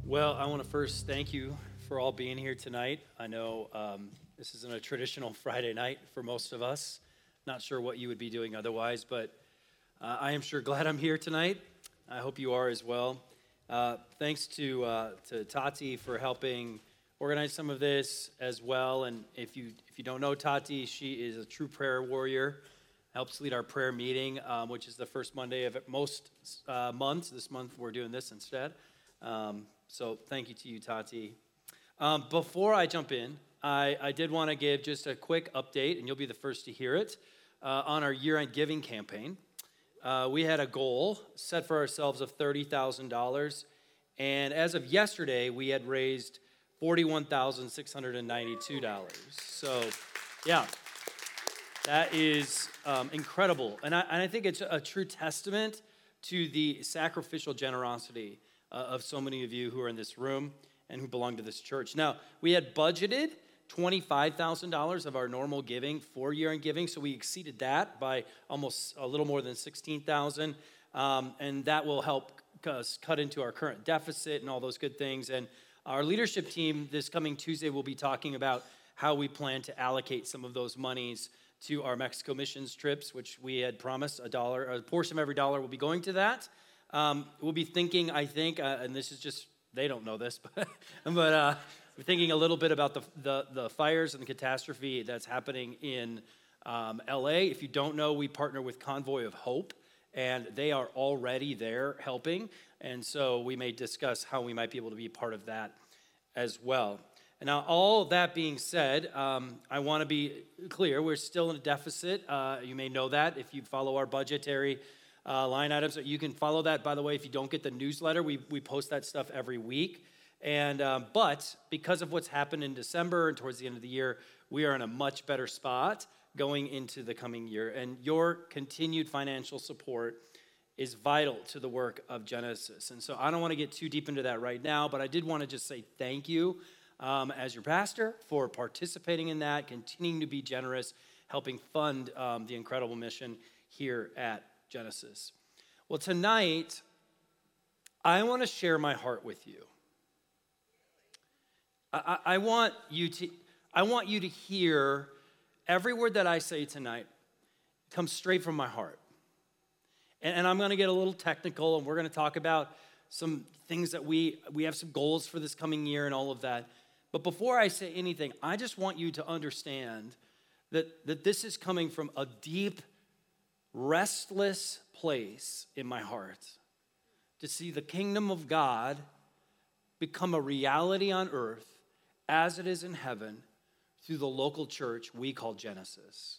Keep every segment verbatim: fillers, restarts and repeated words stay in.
Well, I want to first thank you for all being here tonight. I know um, this isn't a traditional Friday night for most of us. Not sure what you would be doing otherwise, but uh, I am sure glad I'm here tonight. I hope you are as well. Uh, thanks to uh, to Tati for helping organize some of this as well. And if you if you don't know Tati, she is a true prayer warrior. Helps lead our prayer meeting, um, which is the first Monday of most uh, months. This month we're doing this instead. Um, so thank you to you, Tati. Um, before I jump in, I, I did want to give just a quick update, and you'll be the first to hear it, uh, on our year-end giving campaign. Uh, we had a goal set for ourselves of thirty thousand dollars, and as of yesterday, we had raised forty-one thousand six hundred ninety-two dollars. So, yeah, that is um, incredible. And I, and I think it's a true testament to the sacrificial generosity uh, of so many of you who are in this room and who belong to this church. Now, we had budgeted twenty-five thousand dollars of our normal giving for year-end giving, so we exceeded that by almost a little more than sixteen thousand dollars, um, and that will help us cut into our current deficit and all those good things. And our leadership team this coming Tuesday will be talking about how we plan to allocate some of those monies to our Mexico missions trips, which we had promised a dollar, a portion of every dollar will be going to that. Um, we'll be thinking, I think, uh, and this is just, they don't know this, but, but uh, we're thinking a little bit about the, the, the fires and the catastrophe that's happening in um, L A. If you don't know, we partner with Convoy of Hope, and they are already there helping, and so we may discuss how we might be able to be part of that as well. And now, all that being said, um, I want to be clear, we're still in a deficit. Uh, you may know that if you follow our budgetary uh, line items. You can follow that, by the way, if you don't get the newsletter. We, we post that stuff every week. And um, But because of what's happened in December and towards the end of the year, we are in a much better spot going into the coming year. And your continued financial support is vital to the work of Genesis. And so I don't want to get too deep into that right now, but I did want to just say thank you Um, as your pastor for participating in that, continuing to be generous, helping fund um, the incredible mission here at Genesis. Well, tonight, I want to share my heart with you. I, I, I want you to, I want you to hear every word that I say tonight comes straight from my heart. And, and I'm going to get a little technical, and we're going to talk about some things that we, we have some goals for this coming year and all of that. But before I say anything, I just want you to understand that, that this is coming from a deep, restless place in my heart to see the kingdom of God become a reality on earth as it is in heaven through the local church we call Genesis.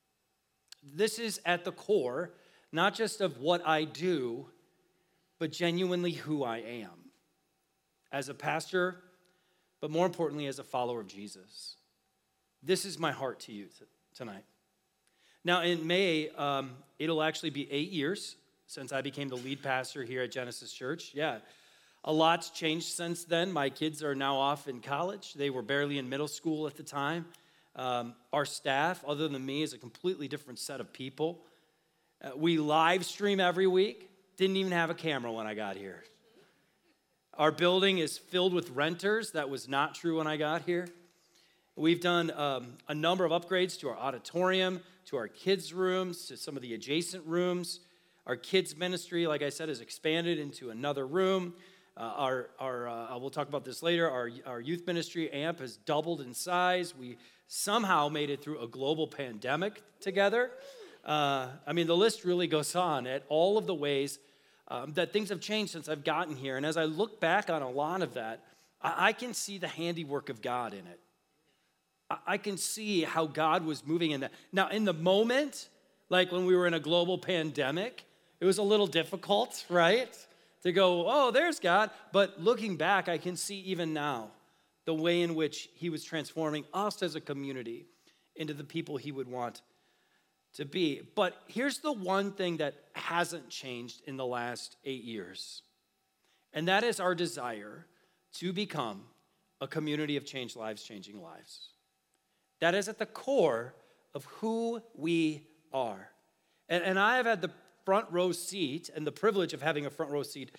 This is at the core, not just of what I do, but genuinely who I am as a pastor, but more importantly, as a follower of Jesus. This is my heart to you t- tonight. Now, in May, um, it'll actually be eight years since I became the lead pastor here at Genesis Church. Yeah, a lot's changed since then. My kids are now off in college. They were barely in middle school at the time. Um, our staff, other than me, is a completely different set of people. Uh, we live stream every week. Didn't even have a camera when I got here. Our building is filled with renters. That was not true when I got here. We've done um, a number of upgrades to our auditorium, to our kids' rooms, to some of the adjacent rooms. Our kids' ministry, like I said, has expanded into another room. Uh, our, our uh, we'll talk about this later. Our, our youth ministry, A M P, has doubled in size. We somehow made it through a global pandemic together. Uh, I mean, the list really goes on at all of the ways Um, that things have changed since I've gotten here. And as I look back on a lot of that, I, I can see the handiwork of God in it. I, I can see how God was moving in that. Now, in the moment, like when we were in a global pandemic, it was a little difficult, right? To go, oh, there's God. But looking back, I can see even now the way in which he was transforming us as a community into the people he would want to be. But here's the one thing that hasn't changed in the last eight years, and that is our desire to become a community of changed lives, changing lives. That is at the core of who we are. And, and I have had the front row seat and the privilege of having a front row seat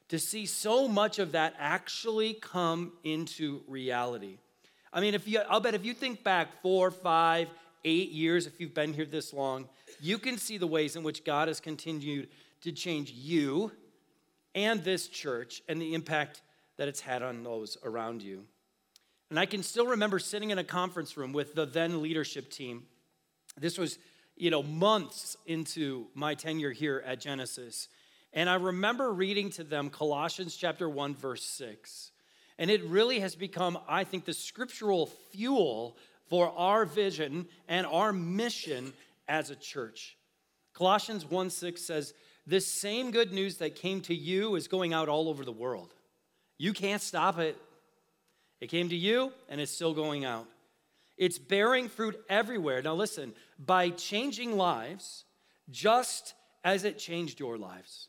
to see so much of that actually come into reality. I mean, if you, I'll bet if you think back four, five, eight years, if you've been here this long, you can see the ways in which God has continued to change you and this church and the impact that it's had on those around you. And I can still remember sitting in a conference room with the then leadership team. This was, you know, months into my tenure here at Genesis. And I remember reading to them Colossians chapter one, verse six. And it really has become, I think, the scriptural fuel for our vision and our mission as a church. Colossians one six says, this same good news that came to you is going out all over the world. You can't stop it. It came to you, and it's still going out. It's bearing fruit everywhere. Now listen, by changing lives, just as it changed your lives.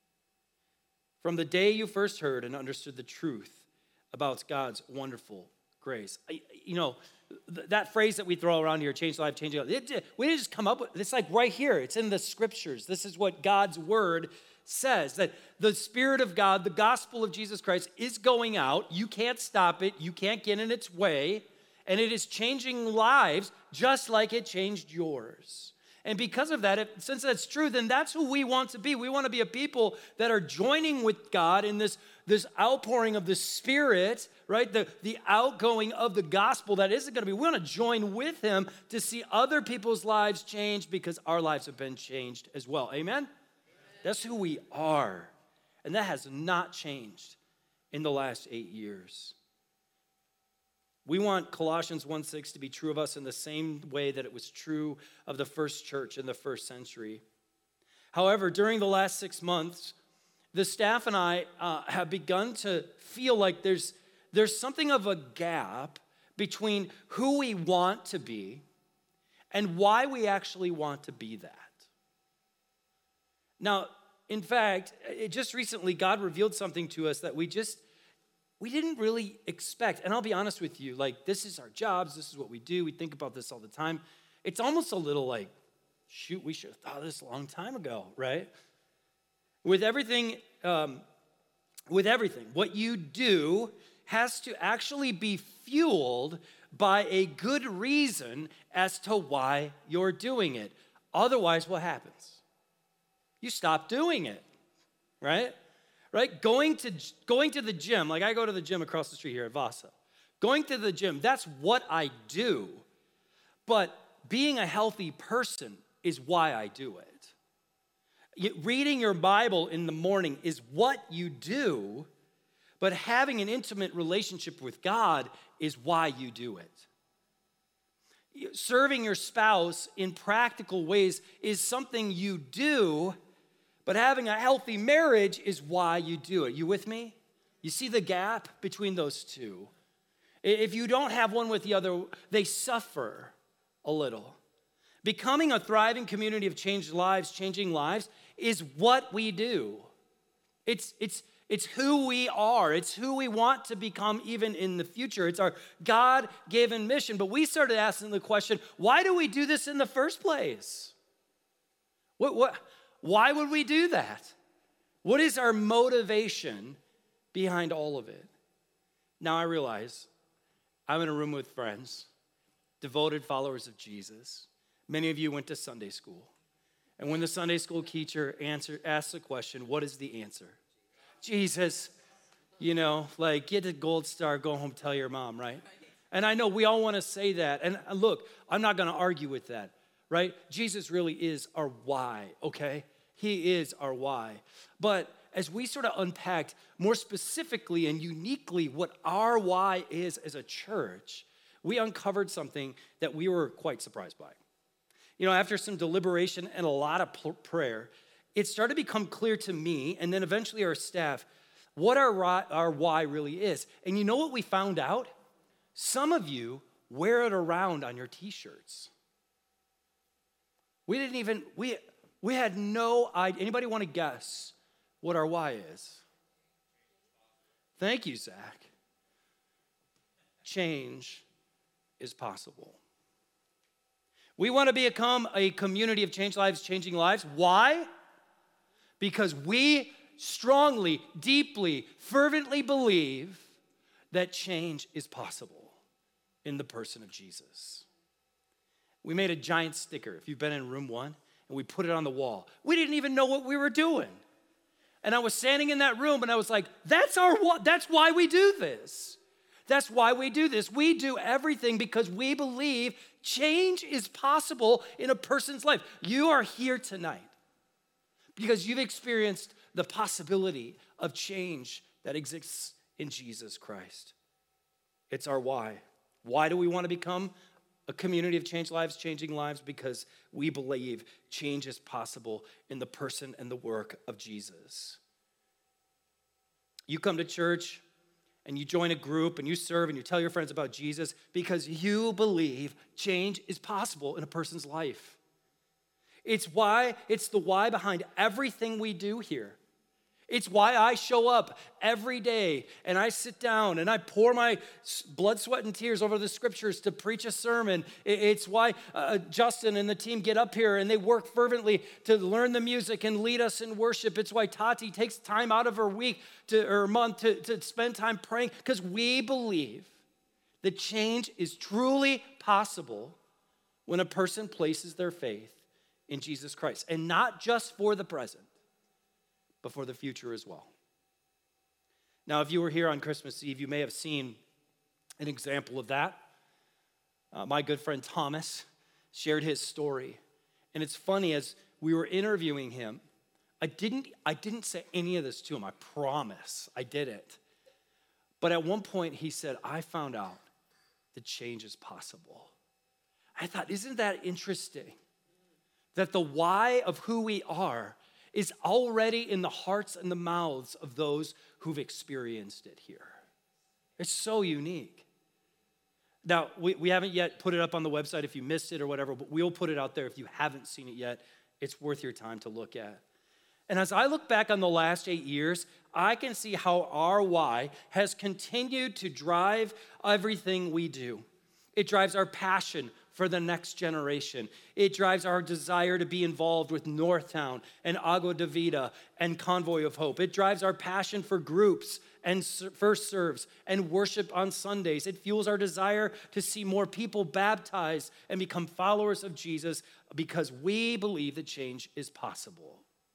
From the day you first heard and understood the truth about God's wonderful grace. I, you know, th- that phrase that we throw around here, change life, change life, it, we didn't just come up with, it's like right here. It's in the scriptures. This is what God's word says, that the Spirit of God, the gospel of Jesus Christ is going out. You can't stop it. You can't get in its way. And it is changing lives just like it changed yours. And because of that, if, since that's true, then that's who we want to be. We want to be a people that are joining with God in this, this outpouring of the Spirit, right? The, the outgoing of the gospel that isn't going to be. We want to join with Him to see other people's lives change because our lives have been changed as well. Amen? That's who we are. And that has not changed in the last eight years. We want Colossians one six to be true of us in the same way that it was true of the first church in the first century. However, during the last six months, the staff and I uh, have begun to feel like there's, there's something of a gap between who we want to be and why we actually want to be that. Now, in fact, it just recently, God revealed something to us that we just, we didn't really expect. And I'll be honest with you, like, this is our jobs, this is what we do, we think about this all the time. It's almost a little like, shoot, we should have thought of this a long time ago, right? With everything, um, with everything, what you do has to actually be fueled by a good reason as to why you're doing it. Otherwise, what happens? You stop doing it, right? Right? Going to going to the gym, like I go to the gym across the street here at Vasa. Going to the gym, that's what I do. But being a healthy person is why I do it. Reading your Bible in the morning is what you do, but having an intimate relationship with God is why you do it. Serving your spouse in practical ways is something you do, but having a healthy marriage is why you do it. You with me? You see the gap between those two? If you don't have one with the other, they suffer a little. Becoming a thriving community of changed lives, changing lives, is what we do. It's, it's, it's who we are. It's who we want to become even in the future. It's our God-given mission. But we started asking the question, why do we do this in the first place? What, what, why would we do that? What is our motivation behind all of it? Now I realize I'm in a room with friends, devoted followers of Jesus. Many of you went to Sunday school. And when the Sunday school teacher answer, asks the question, what is the answer? Jesus. You know, like, get a gold star, go home, tell your mom, right? And I know we all want to say that. And look, I'm not going to argue with that, right? Jesus really is our why, okay? He is our why. But as we sort of unpacked more specifically and uniquely what our why is as a church, we uncovered something that we were quite surprised by. You know, after some deliberation and a lot of prayer, it started to become clear to me, and then eventually our staff, what our, our why really is. And you know what we found out? Some of you wear it around on your t-shirts. We didn't even, we, we had no idea. Anybody want to guess what our why is? Thank you, Zach. Change is possible. We want to become a community of changed lives, changing lives. Why? Because we strongly, deeply, fervently believe that change is possible in the person of Jesus. We made a giant sticker, if you've been in room one, and we put it on the wall. We didn't even know what we were doing. And I was standing in that room and I was like, that's our that's why we do this. That's why we do this. We do everything because we believe change is possible in a person's life. You are here tonight because you've experienced the possibility of change that exists in Jesus Christ. It's our why. Why do we want to become a community of changed lives, changing lives? Because we believe change is possible in the person and the work of Jesus. You come to church and you join a group and you serve and you tell your friends about Jesus because you believe change is possible in a person's life. It's why, it's the why behind everything we do here. It's why I show up every day and I sit down and I pour my blood, sweat, and tears over the scriptures to preach a sermon. It's why uh, Justin and the team get up here and they work fervently to learn the music and lead us in worship. It's why Tati takes time out of her week to, or month to, to spend time praying, because we believe that change is truly possible when a person places their faith in Jesus Christ, and not just for the present, but for the future as well. Now, if you were here on Christmas Eve, you may have seen an example of that. Uh, my good friend Thomas shared his story. And it's funny, as we were interviewing him, I didn't, I didn't say any of this to him, I promise, I didn't. But at one point he said, I found out that change is possible. I thought, isn't that interesting? That the why of who we are is already in the hearts and the mouths of those who've experienced it here. It's so unique. Now, we, we haven't yet put it up on the website if you missed it or whatever, but we'll put it out there if you haven't seen it yet. It's worth your time to look at. And as I look back on the last eight years, I can see how our why has continued to drive everything we do. It drives our passion for the next generation. It drives our desire to be involved with Northtown and Agua de Vida and Convoy of Hope. It drives our passion for groups and first serves and worship on Sundays. It fuels our desire to see more people baptized and become followers of Jesus because we believe that change is possible.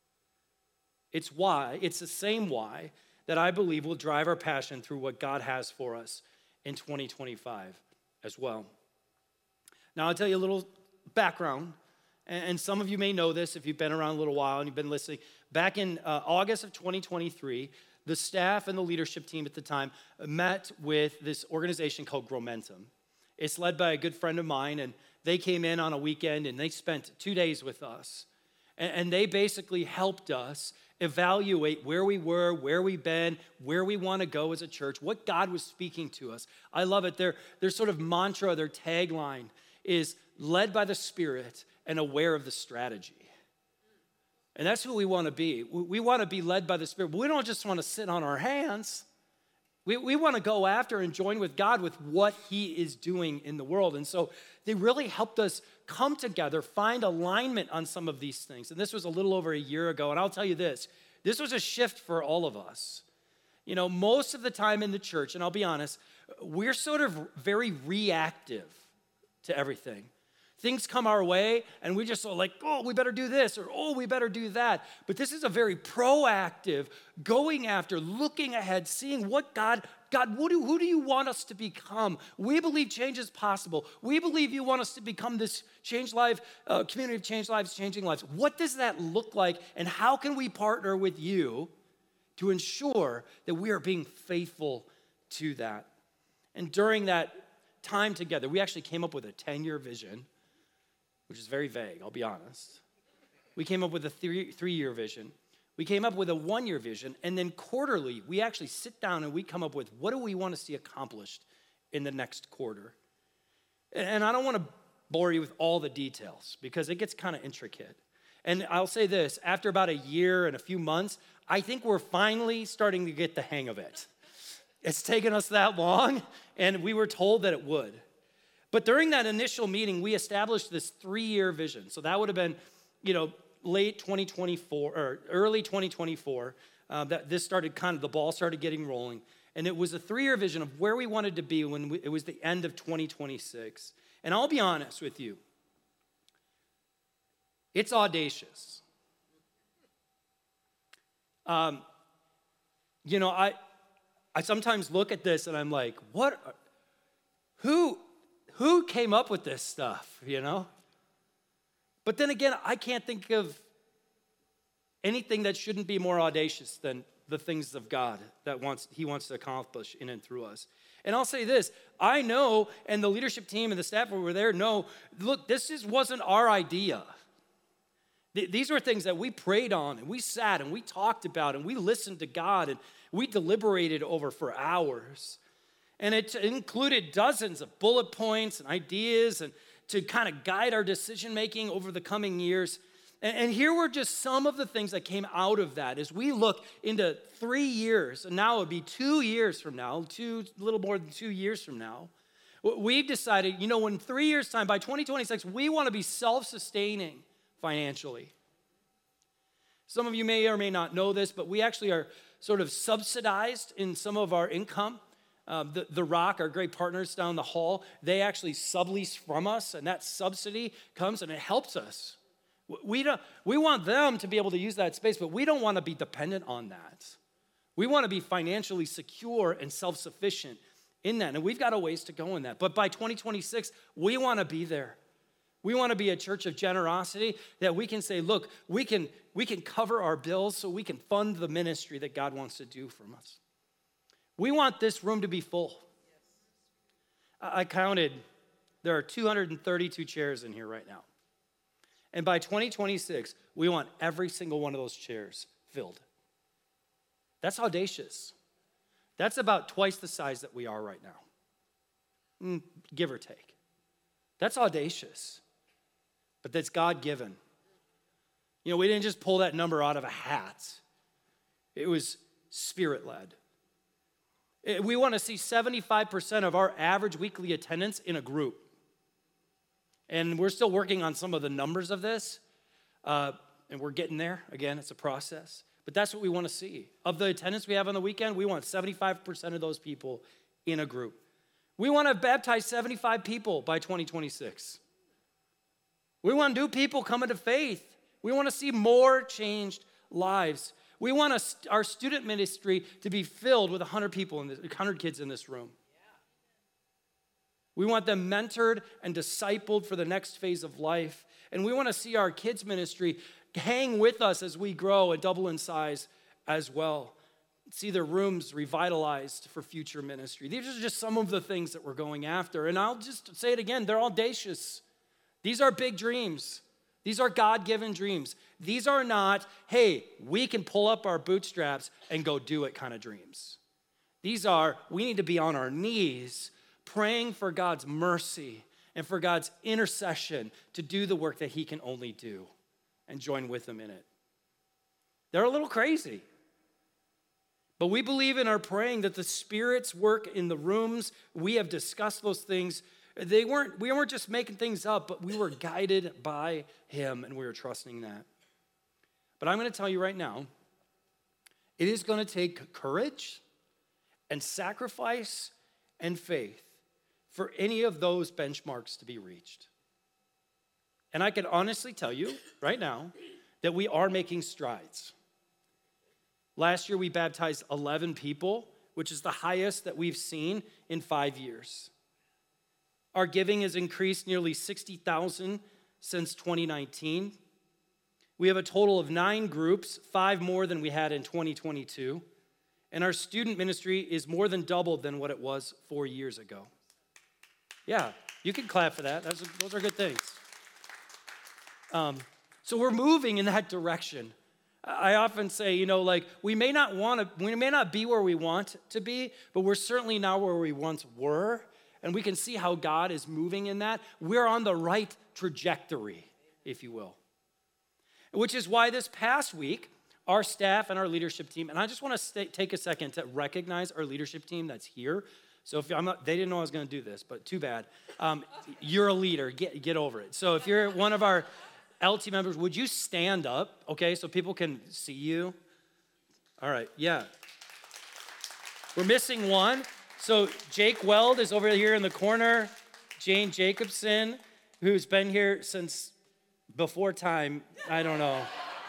It's why, it's the same why that I believe will drive our passion through what God has for us in twenty twenty-five as well. Now, I'll tell you a little background, and some of you may know this if you've been around a little while and you've been listening. Back in uh, August of twenty twenty-three, the staff and the leadership team at the time met with this organization called Growmentum. It's led by a good friend of mine, and they came in on a weekend, and they spent two days with us. And, and they basically helped us evaluate where we were, where we've been, where we want to go as a church, what God was speaking to us. I love it. Their, their sort of mantra, their tagline is led by the Spirit and aware of the strategy. And that's who we want to be. We want to be led by the Spirit, but we don't just want to sit on our hands. We, we want to go after and join with God with what He is doing in the world. And so they really helped us come together, find alignment on some of these things. And this was a little over a year ago. And I'll tell you this, this was a shift for all of us. You know, most of the time in the church, and I'll be honest, we're sort of very reactive to everything. Things come our way, and we just are like, oh, we better do this, or oh, we better do that. But this is a very proactive, going after, looking ahead, seeing what God, God, what do, who do you want us to become? We believe change is possible. We believe you want us to become this change life, uh, community of changed lives, changing lives. What does that look like, and how can we partner with you to ensure that we are being faithful to that? And during that time together, we actually came up with a ten-year vision, which is very vague, I'll be honest. We came up with a three, three-year vision. We came up with a one-year vision, and then quarterly, we actually sit down and we come up with what do we want to see accomplished in the next quarter. And I don't want to bore you with all the details because it gets kind of intricate. And I'll say this, after about a year and a few months, I think we're finally starting to get the hang of it. It's taken us that long, and we were told that it would. But during that initial meeting, we established this three-year vision. So that would have been, you know, late twenty twenty-four or early twenty twenty-four. uh, that this started kind of, the ball started getting rolling. And it was a three-year vision of where we wanted to be when we, it was the end of twenty twenty-six. And I'll be honest with you, it's audacious. Um, you know, I I sometimes look at this and I'm like, what, who, who came up with this stuff, you know? But then again, I can't think of anything that shouldn't be more audacious than the things of God that wants He wants to accomplish in and through us. And I'll say this, I know, and the leadership team and the staff who were there know, look, this just wasn't our idea. Th- these were things that we prayed on, and we sat, and we talked about, and we listened to God, and we deliberated over for hours. And it included dozens of bullet points and ideas and to kind of guide our decision-making over the coming years. And, and here were just some of the things that came out of that as we look into three years, and now it would be two years from now, two, a little more than two years from now. We've decided, you know, in three years' time, by twenty twenty-six, we want to be self-sustaining financially. Some of you may or may not know this, but we actually are sort of subsidized in some of our income. Uh, the, the Rock, our great partners down the hall, they actually sublease from us, and that subsidy comes and it helps us. We, don't, we want them to be able to use that space, but we don't want to be dependent on that. We want to be financially secure and self-sufficient in that, and we've got a ways to go in that. But by twenty twenty-six, we want to be there. We want to be a church of generosity that we can say, look, we can, we can cover our bills so we can fund the ministry that God wants to do from us. We want this room to be full. I counted, there are two hundred thirty-two chairs in here right now. And by twenty twenty-six, we want every single one of those chairs filled. That's audacious. That's about twice the size that we are right now, mm, give or take. That's audacious, but that's God-given. You know, we didn't just pull that number out of a hat. It was Spirit-led. We want to see seventy-five percent of our average weekly attendance in a group. And we're still working on some of the numbers of this, uh, and we're getting there. Again, it's a process. But that's what we want to see. Of the attendance we have on the weekend, we want seventy-five percent of those people in a group. We want to baptize seventy-five people by twenty twenty-six. We want new people coming to faith. We want to see more changed lives. We want us, our student ministry to be filled with one hundred people, in this, one hundred kids in this room. We want them mentored and discipled for the next phase of life. And we want to see our kids ministry hang with us as we grow and double in size as well. See their rooms revitalized for future ministry. These are just some of the things that we're going after. And I'll just say it again, they're audacious. These are big dreams. These are God-given dreams. These are not, hey, we can pull up our bootstraps and go do it kind of dreams. These are, we need to be on our knees praying for God's mercy and for God's intercession to do the work that He can only do and join with Him in it. They're a little crazy. But we believe in our praying that the Spirit's work in the rooms, we have discussed those things. They weren't, we weren't just making things up, but we were guided by Him, and we were trusting that. But I'm going to tell you right now, it is going to take courage and sacrifice and faith for any of those benchmarks to be reached. And I can honestly tell you right now that we are making strides. Last year, we baptized eleven people, which is the highest that we've seen in five years. Our giving has increased nearly sixty thousand since twenty nineteen. We have a total of nine groups, five more than we had in twenty twenty-two. And our student ministry is more than double than what it was four years ago. Yeah, you can clap for that. Those are, those are good things. Um, so we're moving in that direction. I often say, you know, like we may not want to, we may not be where we want to be, but we're certainly now where we once were, and we can see how God is moving in that. We're on the right trajectory, if you will. Which is why this past week, our staff and our leadership team, and I just want to stay, take a second to recognize our leadership team that's here. So if I'm not, they didn't know I was going to do this, but too bad. Um, you're a leader. Get get over it. So if you're one of our L T members, would you stand up, okay, so people can see you? All right, yeah. We're missing one. So Jake Weld is over here in the corner. Jane Jacobson, who's been here since before time, I don't know.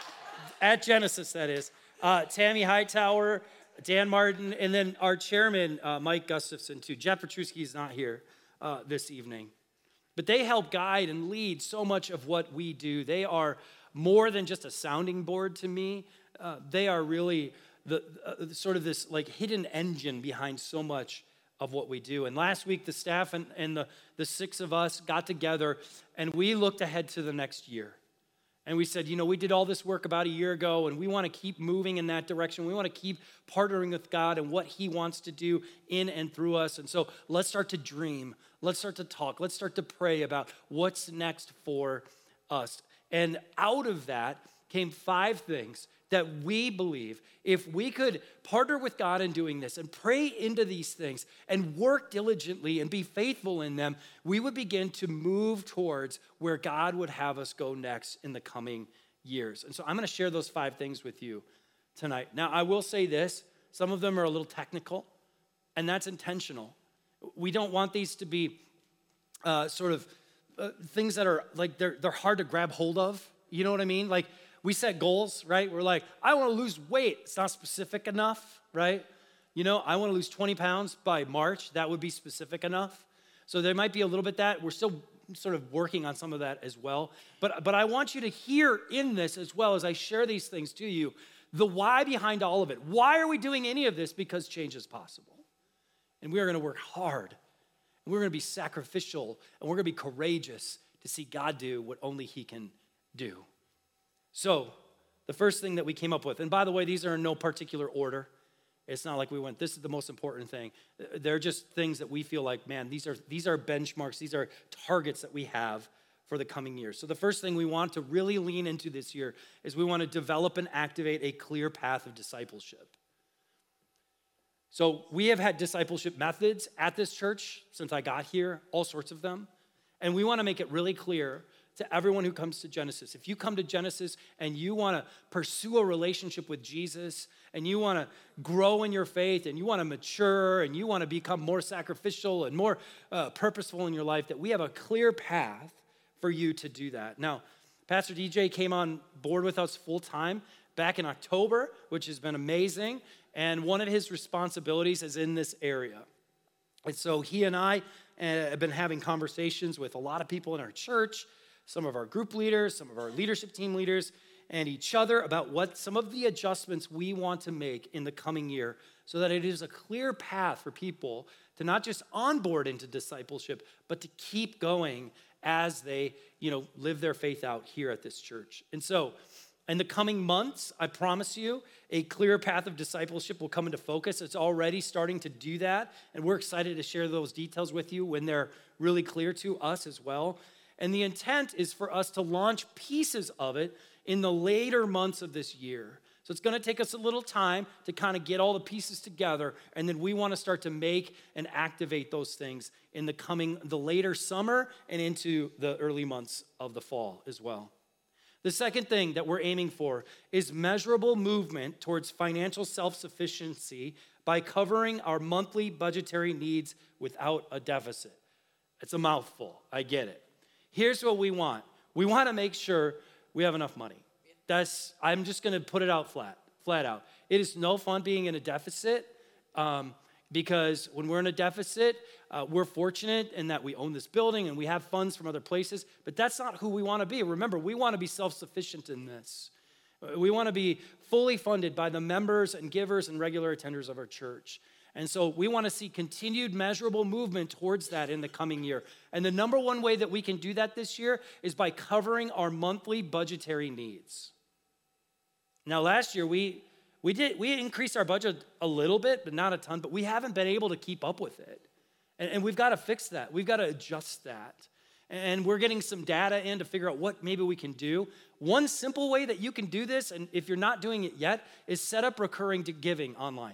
At Genesis, that is. Uh, Tammy Hightower, Dan Martin, and then our chairman, uh, Mike Gustafson, too. Jeff Petruski is not here uh, this evening. But they help guide and lead so much of what we do. They are more than just a sounding board to me. Uh, they are really the uh, sort of this like hidden engine behind so much of what we do. And last week, the staff and, and the, the six of us got together, and we looked ahead to the next year. And we said, you know, we did all this work about a year ago, and we want to keep moving in that direction. We want to keep partnering with God and what he wants to do in and through us. And so let's start to dream. Let's start to talk. Let's start to pray about what's next for us. And out of that came five things that we believe if we could partner with God in doing this and pray into these things and work diligently and be faithful in them, we would begin to move towards where God would have us go next in the coming years. And so I'm going to share those five things with you tonight. Now, I will say this, some of them are a little technical, and that's intentional. We don't want these to be uh, sort of uh, things that are like they're, they're hard to grab hold of. You know what I mean? Like, we set goals, right? We're like, I want to lose weight. It's not specific enough, right? You know, I want to lose twenty pounds by March. That would be specific enough. So there might be a little bit that. We're still sort of working on some of that as well. But, but I want you to hear in this as well as I share these things to you, the why behind all of it. Why are we doing any of this? Because change is possible. And we are going to work hard. And we're going to be sacrificial. And we're going to be courageous to see God do what only he can do. So, the first thing that we came up with, and by the way, these are in no particular order. It's not like we went, this is the most important thing. They're just things that we feel like, man, these are these are benchmarks, these are targets that we have for the coming years. So the first thing we want to really lean into this year is we want to develop and activate a clear path of discipleship. So we have had discipleship methods at this church since I got here, all sorts of them. And we want to make it really clear to everyone who comes to Genesis. If you come to Genesis and you want to pursue a relationship with Jesus and you want to grow in your faith and you want to mature and you want to become more sacrificial and more uh, purposeful in your life, that we have a clear path for you to do that. Now, Pastor D J came on board with us full time back in October, which has been amazing. And one of his responsibilities is in this area. And so he and I uh, have been having conversations with a lot of people in our church, some of our group leaders, some of our leadership team leaders, and each other about what some of the adjustments we want to make in the coming year so that it is a clear path for people to not just onboard into discipleship, but to keep going as they, you know, live their faith out here at this church. And so in the coming months, I promise you, a clear path of discipleship will come into focus. It's already starting to do that, and we're excited to share those details with you when they're really clear to us as well. And the intent is for us to launch pieces of it in the later months of this year. So it's going to take us a little time to kind of get all the pieces together, and then we want to start to make and activate those things in the coming, the later summer and into the early months of the fall as well. The second thing that we're aiming for is measurable movement towards financial self-sufficiency by covering our monthly budgetary needs without a deficit. It's a mouthful, I get it. Here's what we want. We want to make sure we have enough money. That's, I'm just going to put it out flat, flat out. It is no fun being in a deficit um, because when we're in a deficit, uh, we're fortunate in that we own this building and we have funds from other places, but that's not who we want to be. Remember, we want to be self-sufficient in this. We want to be fully funded by the members and givers and regular attenders of our church. And so we want to see continued measurable movement towards that in the coming year. And the number one way that we can do that this year is by covering our monthly budgetary needs. Now, last year, we we did we increased our budget a little bit, but not a ton, but we haven't been able to keep up with it. And, and we've got to fix that. We've got to adjust that. And we're getting some data in to figure out what maybe we can do. One simple way that you can do this, and if you're not doing it yet, is set up recurring giving online.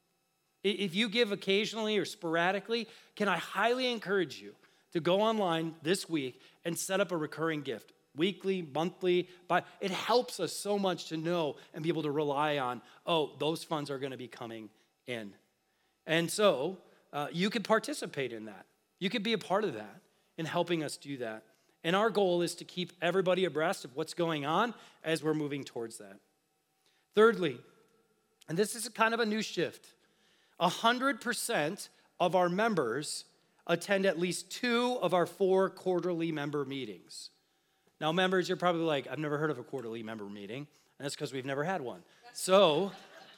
If you give occasionally or sporadically, can I highly encourage you to go online this week and set up a recurring gift? weekly, monthly, but it helps us so much to know and be able to rely on, oh, those funds are going to be coming in. And so uh, you could participate in that. You could be a part of that in helping us do that. And our goal is to keep everybody abreast of what's going on as we're moving towards that. Thirdly, and this is kind of a new shift, one hundred percent of our members attend at least two of our four quarterly member meetings. Now, members, you're probably like, I've never heard of a quarterly member meeting, and that's because we've never had one. So,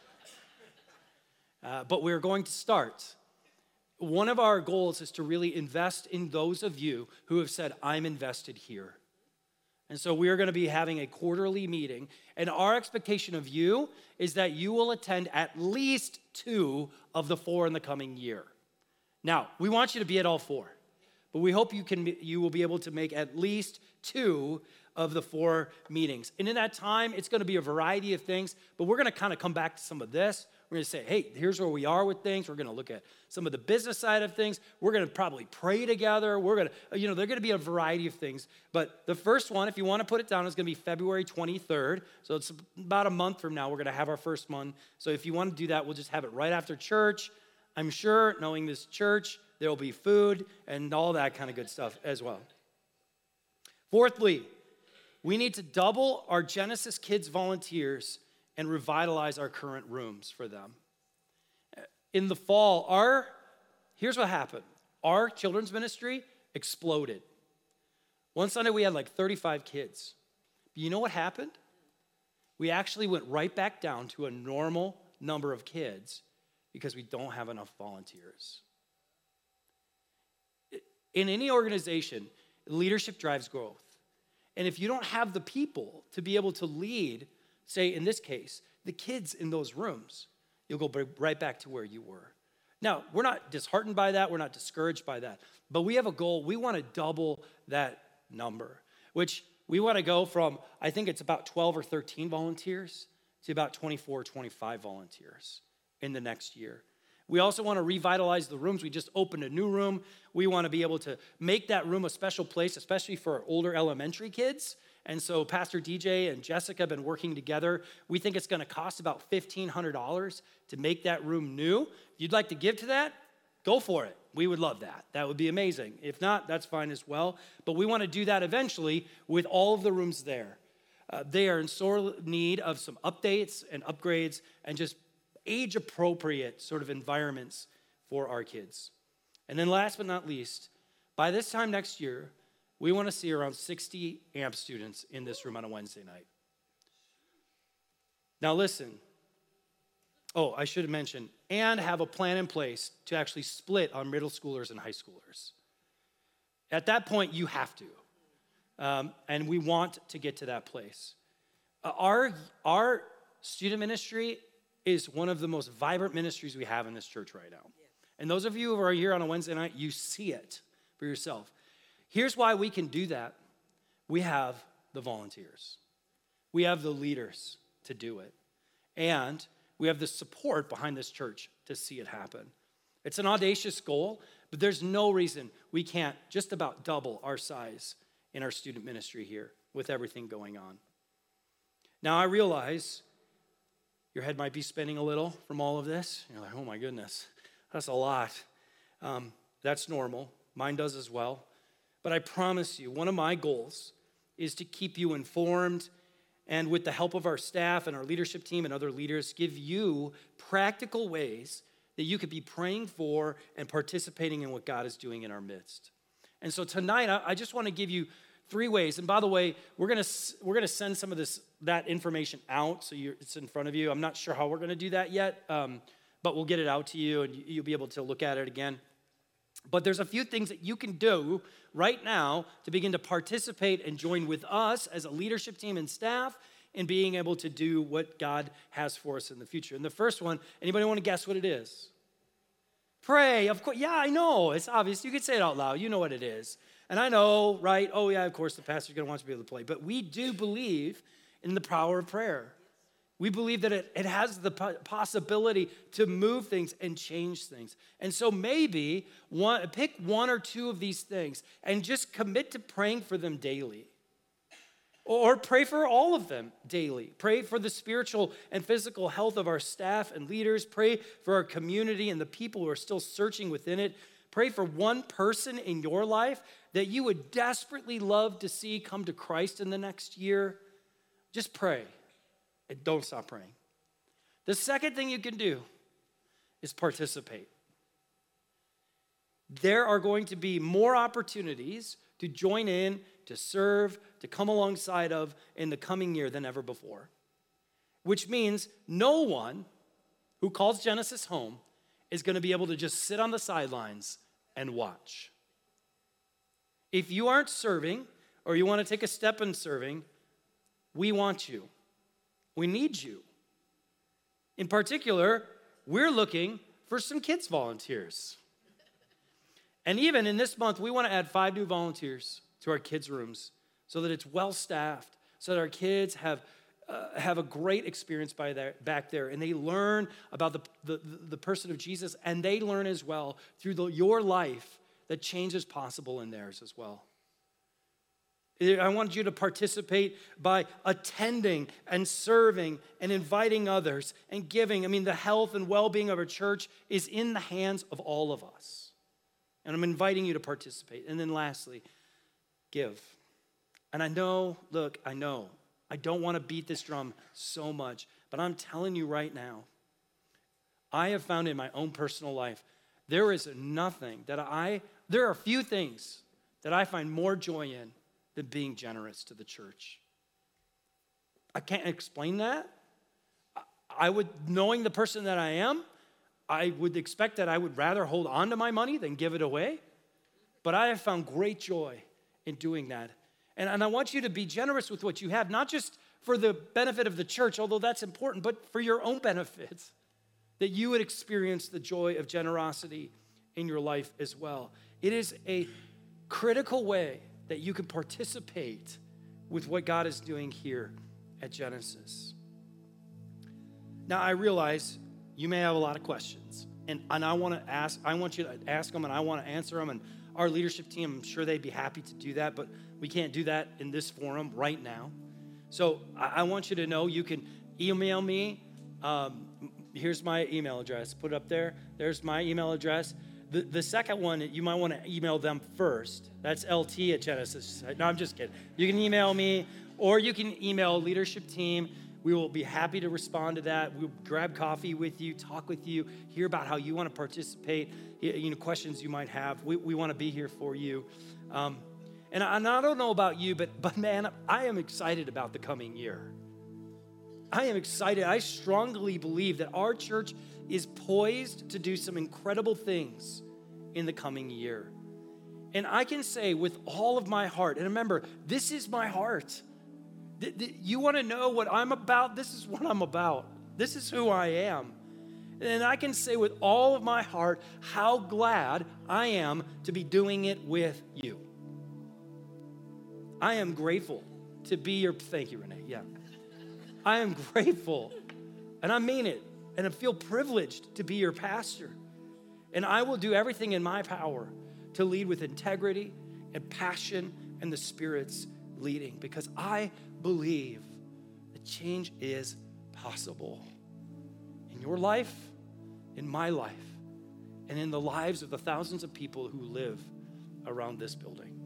uh, but we're going to start. One of our goals is to really invest in those of you who have said, I'm invested here. And so we are going to be having a quarterly meeting, and our expectation of you is that you will attend at least two of the four in the coming year. Now, we want you to be at all four, but we hope you can you will be able to make at least two of the four meetings. And in that time, it's going to be a variety of things, but we're going to kind of come back to some of this. We're going to say, hey, here's where we are with things. We're going to look at some of the business side of things. We're going to probably pray together. We're going to, you know, there're going to be a variety of things. But the first one, if you want to put it down, is going to be February twenty-third. So it's about a month from now. We're going to have our first one. So if you want to do that, we'll just have it right after church. I'm sure, knowing this church, there will be food and all that kind of good stuff as well. Fourthly, we need to double our Genesis Kids volunteers and revitalize our current rooms for them. In the fall, our, here's what happened. Our children's ministry exploded. One Sunday we had like thirty-five kids. But you know what happened? We actually went right back down to a normal number of kids because we don't have enough volunteers. In any organization, leadership drives growth. And if you don't have the people to be able to lead, say in this case, the kids in those rooms, you'll go right back to where you were. Now, we're not disheartened by that. We're not discouraged by that. But we have a goal. We want to double that number, which we want to go from, I think it's about twelve or thirteen volunteers to about twenty-four, twenty-five volunteers in the next year. We also want to revitalize the rooms. We just opened a new room. We want to be able to make that room a special place, especially for our older elementary kids. And so Pastor D J and Jessica have been working together. We think it's going to cost about fifteen hundred dollars to make that room new. If you'd like to give to that, go for it. We would love that. That would be amazing. If not, that's fine as well. But we want to do that eventually with all of the rooms there. Uh, they are in sore need of some updates and upgrades and just age-appropriate sort of environments for our kids. And then last but not least, by this time next year, we want to see around sixty A M P students in this room on a Wednesday night. Now listen, oh, I should have mentioned, and have a plan in place to actually split on middle schoolers and high schoolers. At that point, you have to. Um, and we want to get to that place. Uh, our, our student ministry is one of the most vibrant ministries we have in this church right now. Yeah. And those of you who are here on a Wednesday night, you see it for yourself. Here's why we can do that. We have the volunteers. We have the leaders to do it. And we have the support behind this church to see it happen. It's an audacious goal, but there's no reason we can't just about double our size in our student ministry here with everything going on. Now, I realize your head might be spinning a little from all of this. You're like, oh my goodness, that's a lot. Um, that's normal. Mine does as well. But I promise you, one of my goals is to keep you informed and with the help of our staff and our leadership team and other leaders, give you practical ways that you could be praying for and participating in what God is doing in our midst. And so tonight, I just want to give you three ways. And by the way, we're gonna we're gonna send some of this that information out, so you're, it's in front of you. I'm not sure how we're gonna do that yet, um, but we'll get it out to you, and you'll be able to look at it again. But there's a few things that you can do right now to begin to participate and join with us as a leadership team and staff in being able to do what God has for us in the future. And the first one, anybody want to guess what it is? Pray, of course. Yeah, I know. It's obvious. You could say it out loud. You know what it is. And I know, right? Oh, yeah, of course, the pastor's going to want you to be able to play. But we do believe in the power of prayer. We believe that it, it has the possibility to move things and change things. And so maybe one, pick one or two of these things and just commit to praying for them daily. Or pray for all of them daily. Pray for the spiritual and physical health of our staff and leaders. Pray for our community and the people who are still searching within it. Pray for one person in your life that you would desperately love to see come to Christ in the next year. Just pray and don't stop praying. The second thing you can do is participate. There are going to be more opportunities to join in, to serve, to come alongside of in the coming year than ever before. Which means no one who calls Genesis home is going to be able to just sit on the sidelines and watch. If you aren't serving or you want to take a step in serving, we want you. We need you. In particular, we're looking for some kids volunteers. And even in this month, we want to add five new volunteers to our kids' rooms so that it's well-staffed, so that our kids have, uh, have a great experience by there, back there, and they learn about the, the, the person of Jesus, and they learn as well through the, your life that change is possible in theirs as well. I want you to participate by attending and serving and inviting others and giving. I mean, the health and well-being of our church is in the hands of all of us. And I'm inviting you to participate. And then lastly, give. And I know, look, I know, I don't want to beat this drum so much, but I'm telling you right now, I have found in my own personal life, there is nothing that I, there are a few things that I find more joy in than being generous to the church. I can't explain that. I would, knowing the person that I am, I would expect that I would rather hold on to my money than give it away. But I have found great joy in doing that. And, and I want you to be generous with what you have, not just for the benefit of the church, although that's important, but for your own benefits, that you would experience the joy of generosity in your life as well. It is a critical way that you can participate with what God is doing here at Genesis. Now, I realize you may have a lot of questions, and, and I want to ask, I want you to ask them, and I want to answer them, and our leadership team, I'm sure they'd be happy to do that, but we can't do that in this forum right now. So I, I want you to know you can email me. Um, here's my email address. Put it up there. There's my email address. The, the second one, you might want to email them first. That's L T at Genesis. No, I'm just kidding. You can email me, or you can email leadership team. We will be happy to respond to that. We'll grab coffee with you, talk with you, hear about how you want to participate, you know, questions you might have. We, we want to be here for you. Um, and, I, and I don't know about you, but, but man, I am excited about the coming year. I am excited. I strongly believe that our church is poised to do some incredible things in the coming year. And I can say with all of my heart, and remember, this is my heart. You want to know what I'm about? This is what I'm about. This is who I am. And I can say with all of my heart how glad I am to be doing it with you. I am grateful to be your, thank you, Renee, yeah. I am grateful, and I mean it, and I feel privileged to be your pastor. And I will do everything in my power to lead with integrity and passion and the Spirit's leading, because I believe that change is possible in your life, in my life, and in the lives of the thousands of people who live around this building.